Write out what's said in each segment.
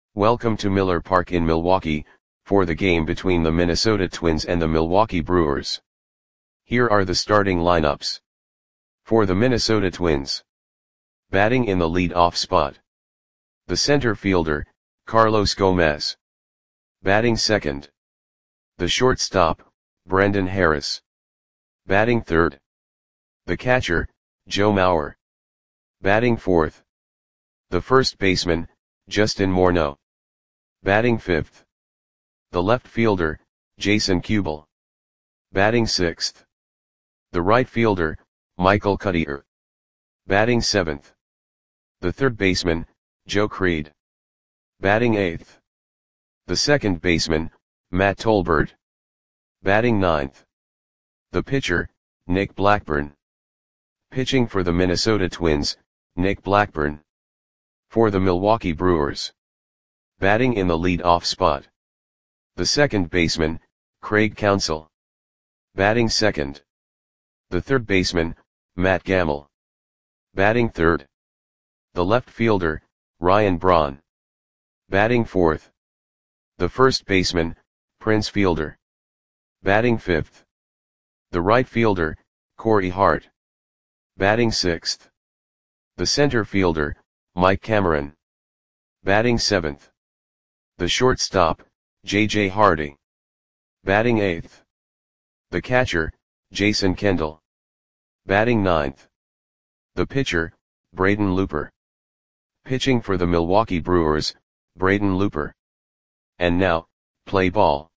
Welcome to Miller Park in Milwaukee, for the game between the Minnesota Twins and the Milwaukee Brewers. Here are the starting lineups. For the Minnesota Twins. Batting in the lead-off spot. The center fielder, Carlos Gomez. Batting second. The shortstop, Brendan Harris. Batting third. The catcher, Joe Mauer. Batting fourth. The first baseman, Justin Morneau. Batting fifth. The left fielder, Jason Kubel. Batting sixth. The right fielder, Michael Cuddyer. Batting seventh. The third baseman, Joe Creed. Batting eighth. The second baseman, Matt Tolbert. Batting ninth. The pitcher, Nick Blackburn. Pitching for the Minnesota Twins, Nick Blackburn. For the Milwaukee Brewers. Batting in the lead-off spot. The second baseman, Craig Counsell. Batting second. The third baseman, Matt Gamble. Batting third. The left fielder, Ryan Braun. Batting fourth. The first baseman, Prince Fielder. Batting fifth. The right fielder, Corey Hart. Batting sixth. The center fielder, Mike Cameron. Batting seventh. The shortstop, J.J. Hardy. Batting eighth. The catcher, Jason Kendall. Batting ninth. The pitcher, Braden Looper. Pitching for the Milwaukee Brewers, Braden Looper. And now, play ball.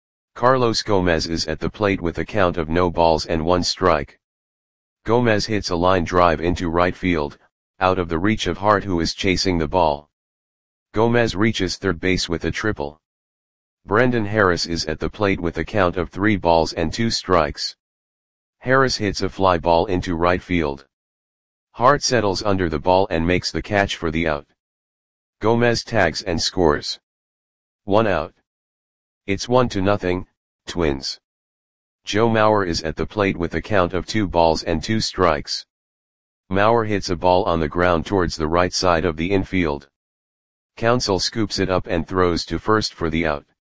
Carlos Gomez is at the plate with a count of no balls and one strike. Gomez hits a line drive into right field, out of the reach of Hart, who is chasing the ball. Gomez reaches third base with a triple. Brendan Harris is at the plate with a count of 3 balls and 2 strikes. Harris hits a fly ball into right field. Hart settles under the ball and makes the catch for the out. Gomez tags and scores. 1 out. It's 1-0, Twins. Joe Mauer is at the plate with a count of 2 balls and 2 strikes. Mauer hits a ball on the ground towards the right side of the infield. Counsell scoops it up and throws to first for the out.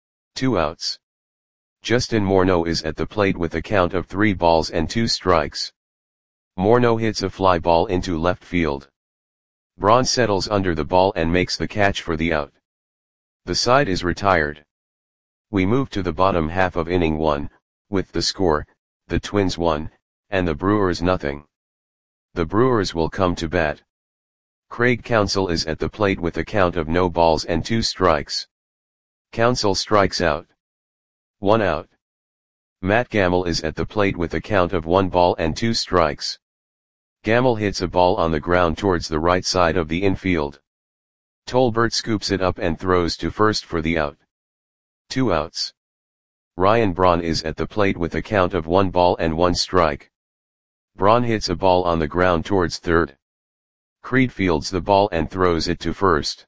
2 outs. Justin Morneau is at the plate with a count of 3 balls and 2 strikes. Morneau hits a fly ball into left field. Braun settles under the ball and makes the catch for the out. The side is retired. We move to the bottom half of inning 1, with the score, the Twins 1, and the Brewers 0. The Brewers will come to bat. Craig Counsell is at the plate with a count of no balls and 2 strikes. Counsell strikes out. 1 out. Matt Gamble is at the plate with a count of 1 ball and 2 strikes. Gamble hits a ball on the ground towards the right side of the infield. Tolbert scoops it up and throws to first for the out. 2 outs. Ryan Braun is at the plate with a count of 1 ball and 1 strike. Braun hits a ball on the ground towards third. Creed fields the ball and throws it to first.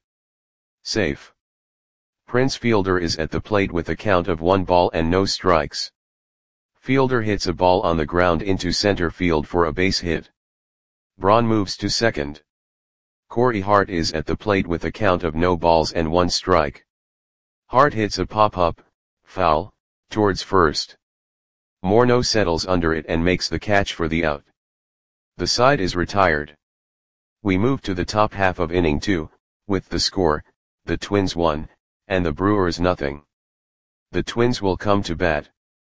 Safe. Prince Fielder is at the plate with a count of 1 ball and no strikes. Fielder hits a ball on the ground into center field for a base hit. Braun moves to second. Corey Hart is at the plate with a count of no balls and 1 strike. Hart hits a pop-up, foul, towards first. Morneau settles under it and makes the catch for the out. The side is retired. We move to the top half of inning 2, with the score, the Twins 1, and the Brewers 0. The Twins will come to bat.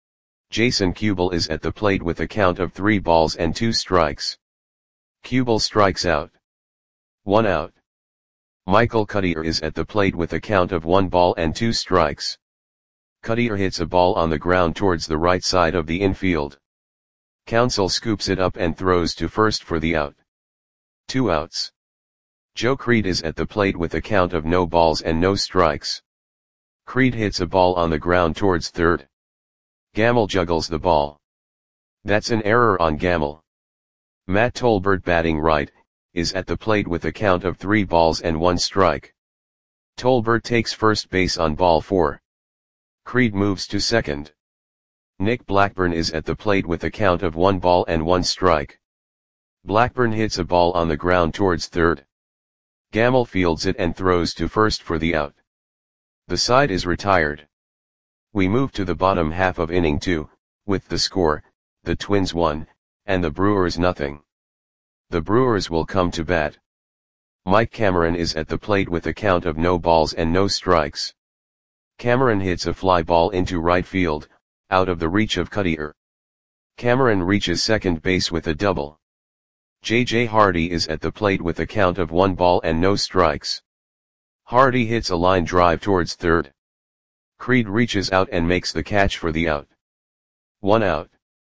Jason Kubel is at the plate with a count of 3 balls and 2 strikes. Kubel strikes out. 1 out. Michael Cuddyer is at the plate with a count of 1 ball and 2 strikes. Cuddyer hits a ball on the ground towards the right side of the infield. Counsell scoops it up and throws to first for the out. 2 outs. Joe Creed is at the plate with a count of no balls and no strikes. Creed hits a ball on the ground towards third. Gamble juggles the ball. That's an error on Gamble. Matt Tolbert, batting right, is at the plate with a count of 3 balls and 1 strike. Tolbert takes first base on ball 4. Creed moves to second. Nick Blackburn is at the plate with a count of 1 ball and 1 strike. Blackburn hits a ball on the ground towards third. Gamble fields it and throws to first for the out. The side is retired. We move to the bottom half of inning 2, with the score, the Twins 1, and the Brewers nothing. The Brewers will come to bat. Mike Cameron is at the plate with a count of no balls and no strikes. Cameron hits a fly ball into right field, out of the reach of Cutter. Cameron reaches second base with a double. J.J. Hardy is at the plate with a count of 1 ball and no strikes. Hardy hits a line drive towards third. Creed reaches out and makes the catch for the out. 1 out.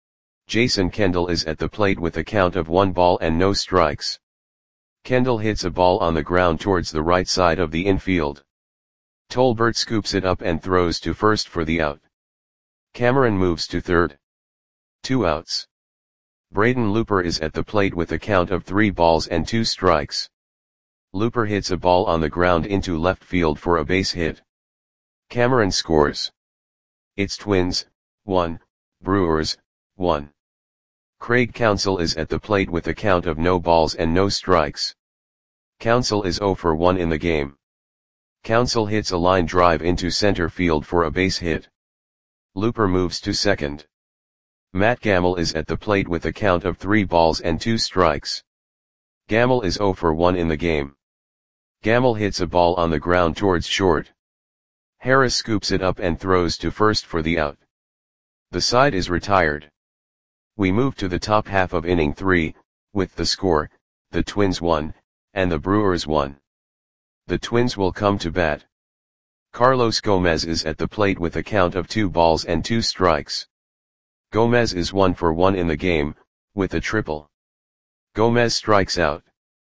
Jason Kendall is at the plate with a count of 1 ball and no strikes. Kendall hits a ball on the ground towards the right side of the infield. Tolbert scoops it up and throws to first for the out. Cameron moves to third. 2 outs. Braden Looper is at the plate with a count of 3 balls and 2 strikes. Looper hits a ball on the ground into left field for a base hit. Cameron scores. It's Twins, 1, Brewers, 1. Craig Counsell is at the plate with a count of no balls and no strikes. Counsell is 0 for 1 in the game. Counsell hits a line drive into center field for a base hit. Looper moves to second. Matt Gamble is at the plate with a count of 3 balls and 2 strikes. Gamble is 0 for 1 in the game. Gamble hits a ball on the ground towards short. Harris scoops it up and throws to first for the out. The side is retired. We move to the top half of inning 3, with the score, the Twins 1, and the Brewers 1. The Twins will come to bat. Carlos Gomez is at the plate with a count of 2 balls and 2 strikes. Gomez is 1 for 1 in the game, with a triple. Gomez strikes out.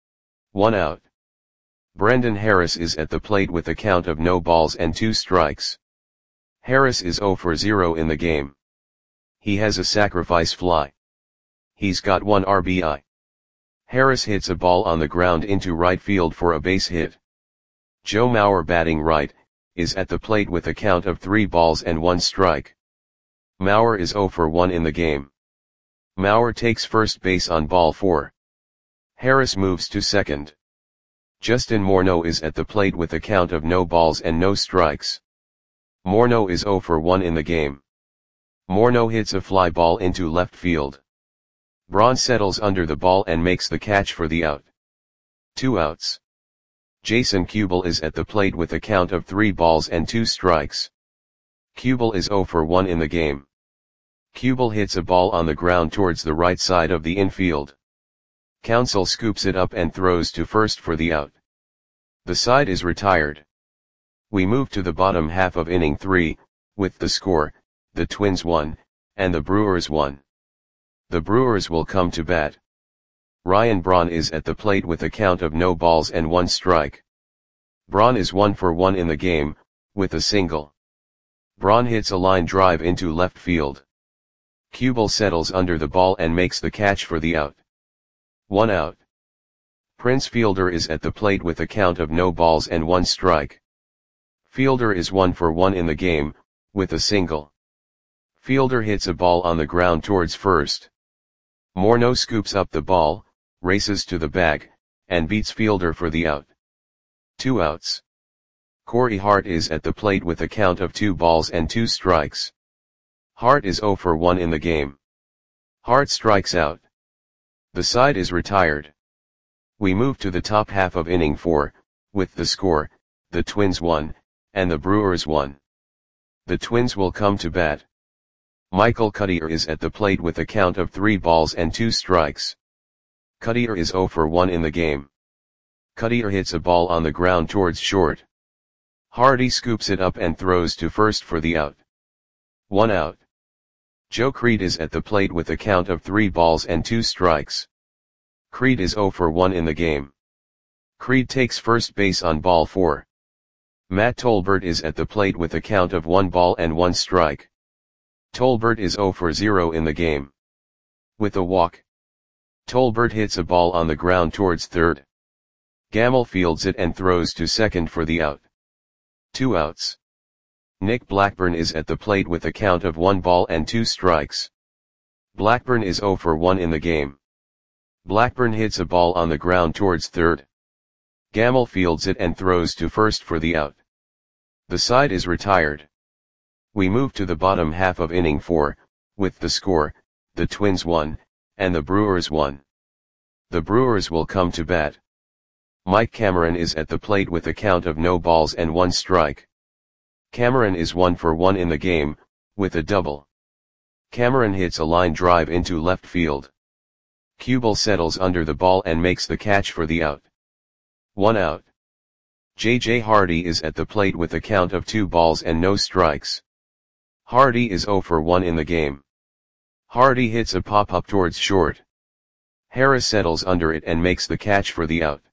1 out. Brendan Harris is at the plate with a count of no balls and 2 strikes. Harris is 0 for 0 in the game. He has a sacrifice fly. He's got 1 RBI. Harris hits a ball on the ground into right field for a base hit. Joe Mauer, batting right, is at the plate with a count of 3 balls and 1 strike. Mauer is 0 for 1 in the game. Mauer takes first base on ball 4. Harris moves to second. Justin Morneau is at the plate with a count of no balls and no strikes. Morneau is 0 for 1 in the game. Morneau hits a fly ball into left field. Braun settles under the ball and makes the catch for the out. 2 outs. Jason Kubel is at the plate with a count of 3 balls and 2 strikes. Kubel is 0 for 1 in the game. Kubel hits a ball on the ground towards the right side of the infield. Counsell scoops it up and throws to first for the out. The side is retired. We move to the bottom half of inning 3, with the score, the Twins 1, and the Brewers 1. The Brewers will come to bat. Ryan Braun is at the plate with a count of no balls and 1 strike. Braun is 1 for 1 in the game, with a single. Braun hits a line drive into left field. Kubel settles under the ball and makes the catch for the out. 1 out. Prince Fielder is at the plate with a count of no balls and 1 strike. Fielder is 1 for 1 in the game, with a single. Fielder hits a ball on the ground towards first. Morneau scoops up the ball, races to the bag, and beats Fielder for the out. 2 outs. Corey Hart is at the plate with a count of 2 balls and 2 strikes. Hart is 0 for 1 in the game. Hart strikes out. The side is retired. We move to the top half of inning 4, with the score, the Twins 1, and the Brewers 1. The Twins will come to bat. Michael Cutter is at the plate with a count of 3 balls and 2 strikes. Cutter is 0 for 1 in the game. Cutter hits a ball on the ground towards short. Hardy scoops it up and throws to first for the out. 1 out. Joe Creed is at the plate with a count of 3 balls and 2 strikes. Creed is 0 for 1 in the game. Creed takes first base on ball 4. Matt Tolbert is at the plate with a count of 1 ball and 1 strike. Tolbert is 0 for 0 in the game. With a walk. Tolbert hits a ball on the ground towards third. Gamble fields it and throws to second for the out. 2 outs. Nick Blackburn is at the plate with a count of 1 ball and 2 strikes. Blackburn is 0 for 1 in the game. Blackburn hits a ball on the ground towards third. Gamble fields it and throws to first for the out. The side is retired. We move to the bottom half of inning 4, with the score, the Twins 1, and the Brewers 1. The Brewers will come to bat. Mike Cameron is at the plate with a count of no balls and 1 strike. Cameron is 1 for 1 in the game, with a double. Cameron hits a line drive into left field. Kubel settles under the ball and makes the catch for the out. 1 out. J.J. Hardy is at the plate with a count of 2 balls and no strikes. Hardy is 0 for 1 in the game. Hardy hits a pop-up towards short. Harris settles under it and makes the catch for the out.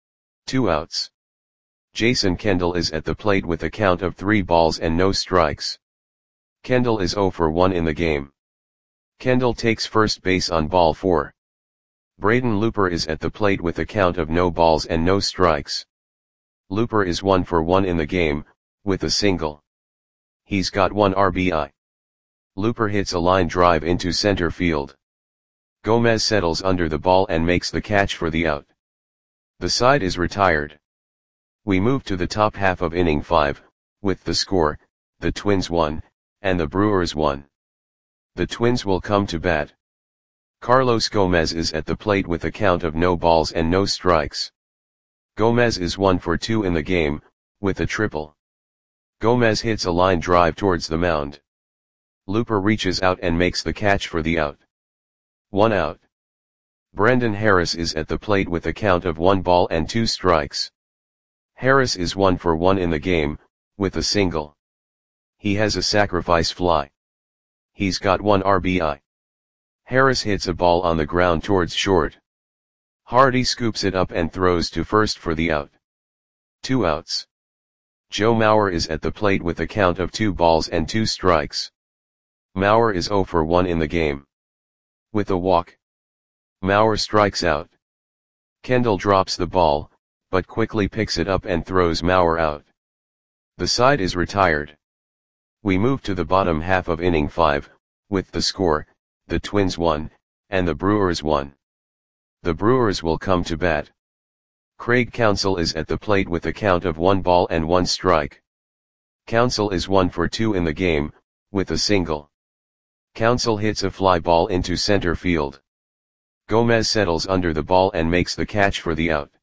2 outs. Jason Kendall is at the plate with a count of 3 balls and no strikes. Kendall is 0 for 1 in the game. Kendall takes first base on ball 4. Braden Looper is at the plate with a count of no balls and no strikes. Looper is 1 for 1 in the game, with a single. He's got 1 RBI. Looper hits a line drive into center field. Gomez settles under the ball and makes the catch for the out. The side is retired. We move to the top half of inning 5, with the score, the Twins 1, and the Brewers 1. The Twins will come to bat. Carlos Gomez is at the plate with a count of no balls and no strikes. Gomez is 1 for 2 in the game, with a triple. Gomez hits a line drive towards the mound. Looper reaches out and makes the catch for the out. 1 out. Brendan Harris is at the plate with a count of 1 ball and 2 strikes. Harris is 1 for 1 in the game, with a single. He has a sacrifice fly. He's got 1 RBI. Harris hits a ball on the ground towards short. Hardy scoops it up and throws to first for the out. 2 outs. Joe Mauer is at the plate with a count of 2 balls and 2 strikes. Mauer is 0 for 1 in the game. With a walk, Mauer strikes out. Kendall drops the ball, but quickly picks it up and throws Mauer out. The side is retired. We move to the bottom half of inning 5, with the score, the Twins 1, and the Brewers 1. The Brewers will come to bat. Craig Counsell is at the plate with a count of 1 ball and 1 strike. Counsell is 1 for 2 in the game, with a single. Counsell hits a fly ball into center field. Gomez settles under the ball and makes the catch for the out.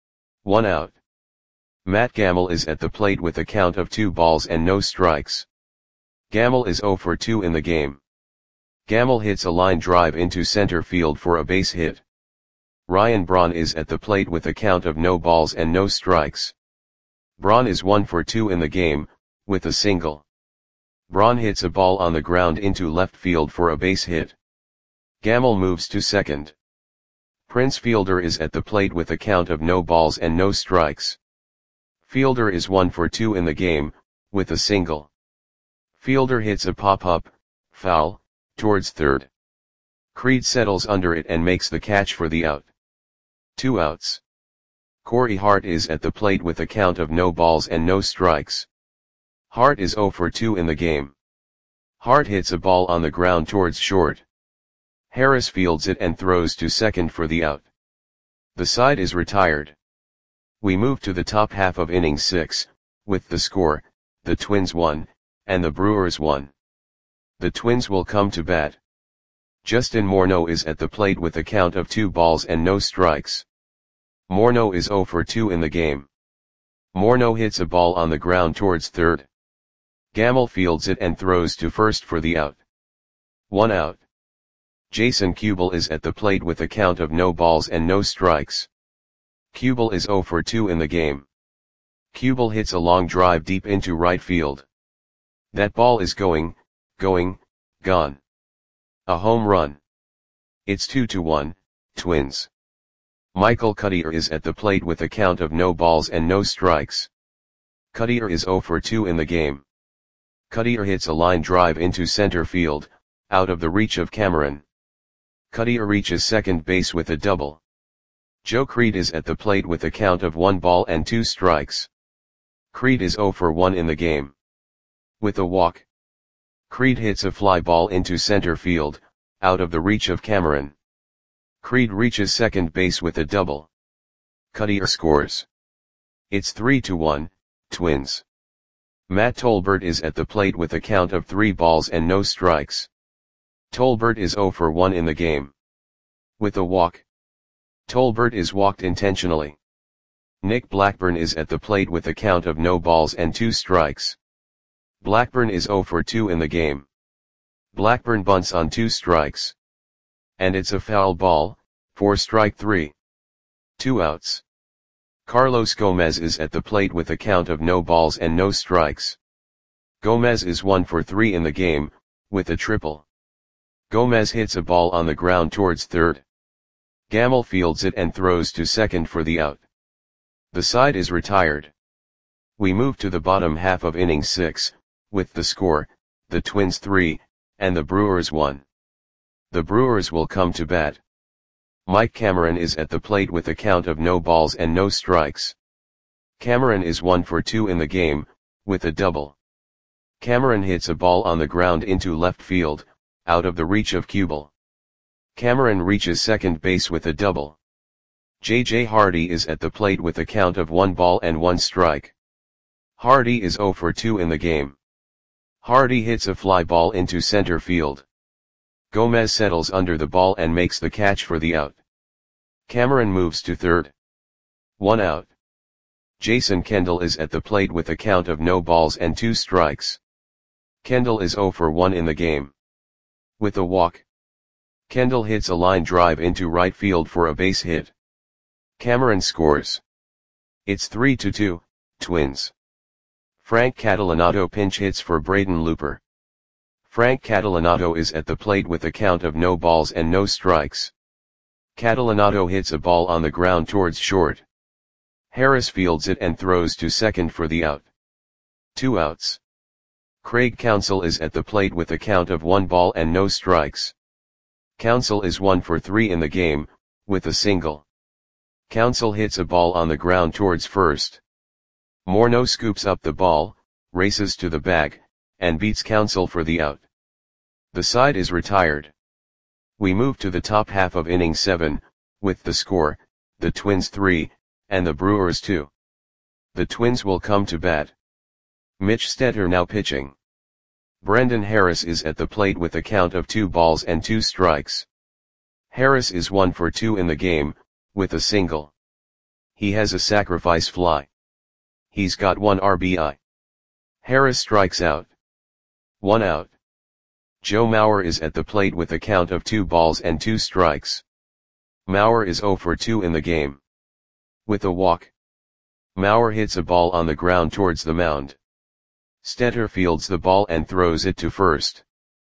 1 out. Matt Gamble is at the plate with a count of 2 balls and no strikes. Gamble is 0 for 2 in the game. Gamble hits a line drive into center field for a base hit. Ryan Braun is at the plate with a count of no balls and no strikes. Braun is 1 for 2 in the game, with a single. Braun hits a ball on the ground into left field for a base hit. Gamble moves to second. Prince Fielder is at the plate with a count of no balls and no strikes. Fielder is 1 for 2 in the game, with a single. Fielder hits a pop-up, foul, towards third. Creed settles under it and makes the catch for the out. 2 outs. Corey Hart is at the plate with a count of no balls and no strikes. Hart is 0 for 2 in the game. Hart hits a ball on the ground towards short. Harris fields it and throws to second for the out. The side is retired. We move to the top half of inning 6, with the score, the Twins 1, and the Brewers 1. The Twins will come to bat. Justin Morneau is at the plate with a count of 2 balls and no strikes. Morneau is 0 for 2 in the game. Morneau hits a ball on the ground towards third. Gamble fields it and throws to first for the out. 1 out. Jason Kubel is at the plate with a count of no balls and no strikes. Kubel is 0 for 2 in the game. Kubel hits a long drive deep into right field. That ball is gone. A home run. It's 2-1, Twins. Michael Cuddyer is at the plate with a count of no balls and no strikes. Cuddyer is 0 for 2 in the game. Cuddyer hits a line drive into center field, out of the reach of Cameron. Cuddyer reaches second base with a double. Joe Creed is at the plate with a count of 1 ball and 2 strikes. Creed is 0 for 1 in the game. With a walk, Creed hits a fly ball into center field, out of the reach of Cameron. Creed reaches second base with a double. Cuddyer scores. It's 3-1, Twins. Matt Tolbert is at the plate with a count of 3 balls and no strikes. Tolbert is 0 for 1 in the game. With a walk. Tolbert is walked intentionally. Nick Blackburn is at the plate with a count of no balls and 2 strikes. Blackburn is 0 for 2 in the game. Blackburn bunts on 2 strikes. And it's a foul ball, for strike 3. 2 outs. Carlos Gomez is at the plate with a count of no balls and no strikes. Gomez is 1 for 3 in the game, with a triple. Gomez hits a ball on the ground towards third. Gamel fields it and throws to second for the out. The side is retired. We move to the bottom half of inning 6, with the score, the Twins 3, and the Brewers 1. The Brewers will come to bat. Mike Cameron is at the plate with a count of no balls and no strikes. Cameron is 1 for 2 in the game, with a double. Cameron hits a ball on the ground into left field, out of the reach of Kubel. Cameron reaches second base with a double. J.J. Hardy is at the plate with a count of 1 ball and 1 strike. Hardy is 0 for 2 in the game. Hardy hits a fly ball into center field. Gomez settles under the ball and makes the catch for the out. Cameron moves to third. 1 out. Jason Kendall is at the plate with a count of no balls and 2 strikes. Kendall is 0 for 1 in the game. With a walk. Kendall hits a line drive into right field for a base hit. Cameron scores. It's 3-2, Twins. Frank Catalanotto pinch hits for Braden Looper. Frank Catalanotto is at the plate with a count of no balls and no strikes. Catalanotto hits a ball on the ground towards short. Harris fields it and throws to second for the out. 2 outs. Craig Counsell is at the plate with a count of 1 ball and no strikes. Counsell is 1 for 3 in the game, with a single. Counsell hits a ball on the ground towards first. Morneau scoops up the ball, races to the bag, and beats Counsell for the out. The side is retired. We move to the top half of inning 7, with the score, the Twins 3, and the Brewers 2. The Twins will come to bat. Mitch Stetter now pitching. Brendan Harris is at the plate with a count of 2 balls and 2 strikes. Harris is 1 for 2 in the game, with a single. He has a sacrifice fly. He's got 1 RBI. Harris strikes out. 1 out. Joe Mauer is at the plate with a count of 2 balls and 2 strikes. Mauer is 0 for 2 in the game. With a walk. Mauer hits a ball on the ground towards the mound. Stetter fields the ball and throws it to first.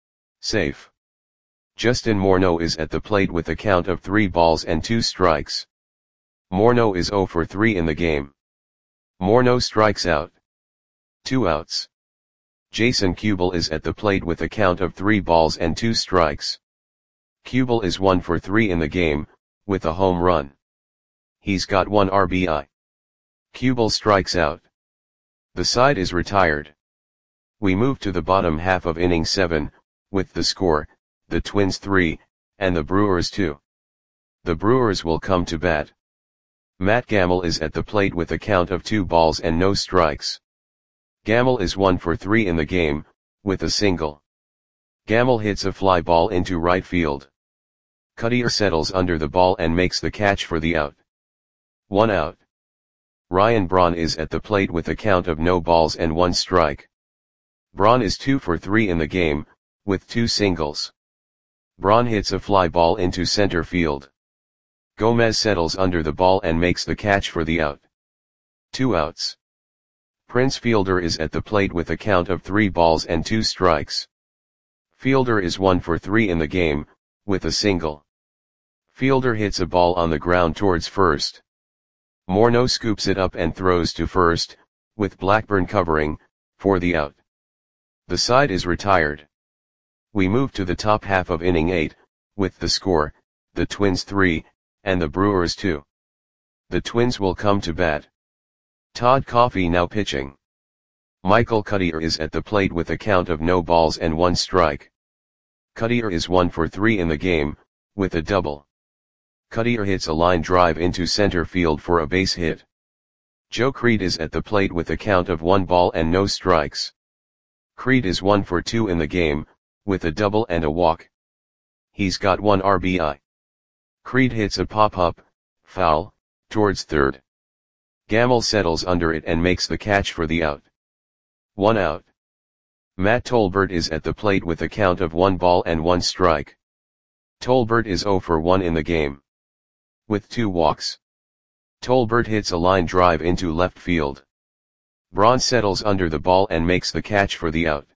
Safe. Justin Morneau is at the plate with a count of 3 balls and 2 strikes. Morneau is 0 for 3 in the game. Morneau strikes out. 2 outs. Jason Kubel is at the plate with a count of 3 balls and 2 strikes. Kubel is 1 for 3 in the game, with a home run. He's got 1 RBI. Kubel strikes out. The side is retired. We move to the bottom half of inning 7, with the score, the Twins 3, and the Brewers 2. The Brewers will come to bat. Matt Gamel is at the plate with a count of 2 balls and no strikes. Gamel is 1 for 3 in the game, with a single. Gamel hits a fly ball into right field. Cuttier settles under the ball and makes the catch for the out. 1 out. Ryan Braun is at the plate with a count of no balls and 1 strike. Braun is 2 for 3 in the game, with 2 singles. Braun hits a fly ball into center field. Gomez settles under the ball and makes the catch for the out. 2 outs. Prince Fielder is at the plate with a count of 3 balls and 2 strikes. Fielder is 1 for 3 in the game, with a single. Fielder hits a ball on the ground towards first. Morneau scoops it up and throws to first, with Blackburn covering, for the out. The side is retired. We move to the top half of inning 8, with the score, the Twins 3, and the Brewers 2. The Twins will come to bat. Todd Coffey now pitching. Michael Cuttier is at the plate with a count of no balls and 1 strike. Cuttier is 1 for 3 in the game, with a double. Cuttier hits a line drive into center field for a base hit. Joe Creed is at the plate with a count of 1 ball and no strikes. Creed is 1 for 2 in the game, with a double and a walk. He's got 1 RBI. Creed hits a pop-up, foul, towards third. Gamble settles under it and makes the catch for the out. 1 out. Matt Tolbert is at the plate with a count of 1 ball and 1 strike. Tolbert is 0 for 1 in the game, with 2 walks. Tolbert hits a line drive into left field. Braun settles under the ball and makes the catch for the out.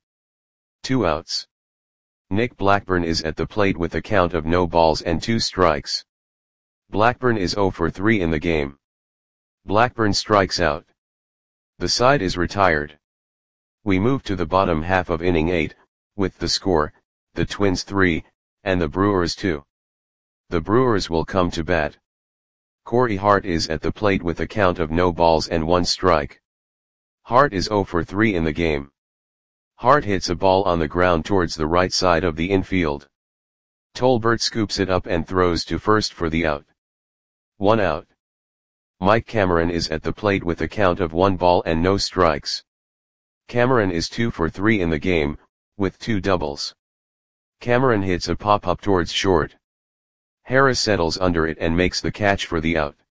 2 outs. Nick Blackburn is at the plate with a count of no balls and 2 strikes. Blackburn is 0 for 3 in the game. Blackburn strikes out. The side is retired. We move to the bottom half of inning 8, with the score, the Twins 3, and the Brewers 2. The Brewers will come to bat. Corey Hart is at the plate with a count of no balls and 1 strike. Hart is 0 for 3 in the game. Hart hits a ball on the ground towards the right side of the infield. Tolbert scoops it up and throws to first for the out. 1 out. Mike Cameron is at the plate with a count of 1 ball and no strikes. Cameron is 2 for 3 in the game, with 2 doubles. Cameron hits a pop-up towards short. Harris settles under it and makes the catch for the out.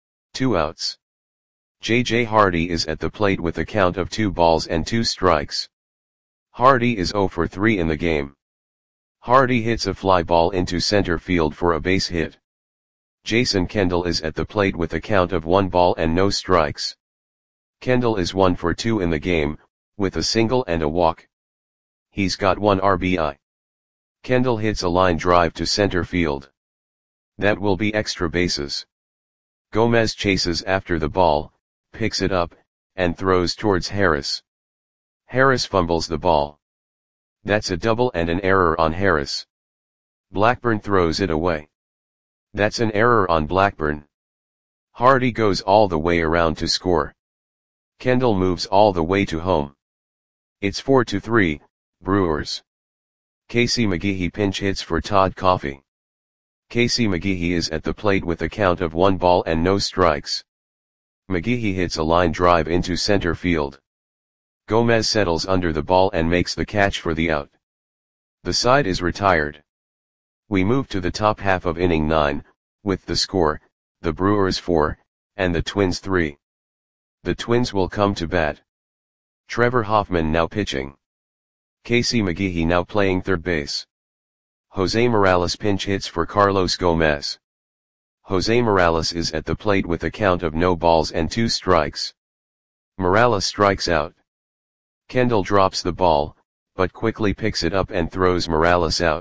2 outs. J.J. Hardy is at the plate with a count of 2 balls and 2 strikes. Hardy is 0 for 3 in the game. Hardy hits a fly ball into center field for a base hit. Jason Kendall is at the plate with a count of 1 ball and no strikes. Kendall is 1 for 2 in the game, with a single and a walk. He's got 1 RBI. Kendall hits a line drive to center field. That will be extra bases. Gomez chases after the ball, picks it up, and throws towards Harris. Harris fumbles the ball. That's a double and an error on Harris. Blackburn throws it away. That's an error on Blackburn. Hardy goes all the way around to score. Kendall moves all the way to home. It's 4-3, Brewers. Casey McGehee pinch hits for Todd Coffey. Casey McGehee is at the plate with a count of 1 ball and no strikes. McGehee hits a line drive into center field. Gomez settles under the ball and makes the catch for the out. The side is retired. We move to the top half of inning 9, with the score, the Brewers 4, and the Twins 3. The Twins will come to bat. Trevor Hoffman now pitching. Casey McGehee now playing third base. Jose Morales pinch hits for Carlos Gomez. Jose Morales is at the plate with a count of no balls and 2 strikes. Morales strikes out. Kendall drops the ball, but quickly picks it up and throws Morales out.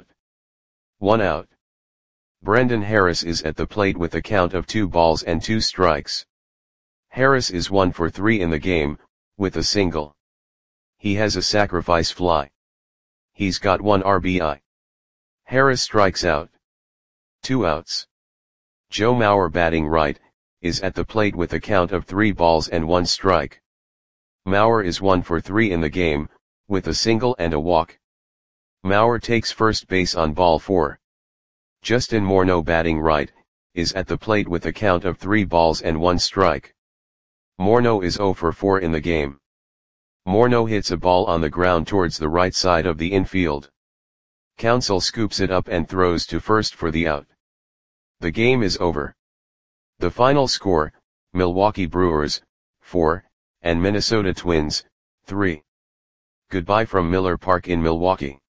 1 out. Brendan Harris is at the plate with a count of 2 balls and 2 strikes. Harris is 1 for 3 in the game, with a single. He has a sacrifice fly. He's got 1 RBI. Harris strikes out. 2 outs. Joe Mauer batting right, is at the plate with a count of 3 balls and 1 strike. Mauer is 1 for 3 in the game, with a single and a walk. Mauer takes first base on ball 4. Justin Morneau batting right, is at the plate with a count of 3 balls and 1 strike. Morneau is 0 for 4 in the game. Morneau hits a ball on the ground towards the right side of the infield. Counsell scoops it up and throws to first for the out. The game is over. The final score, Milwaukee Brewers, 4, and Minnesota Twins, 3. Goodbye from Miller Park in Milwaukee.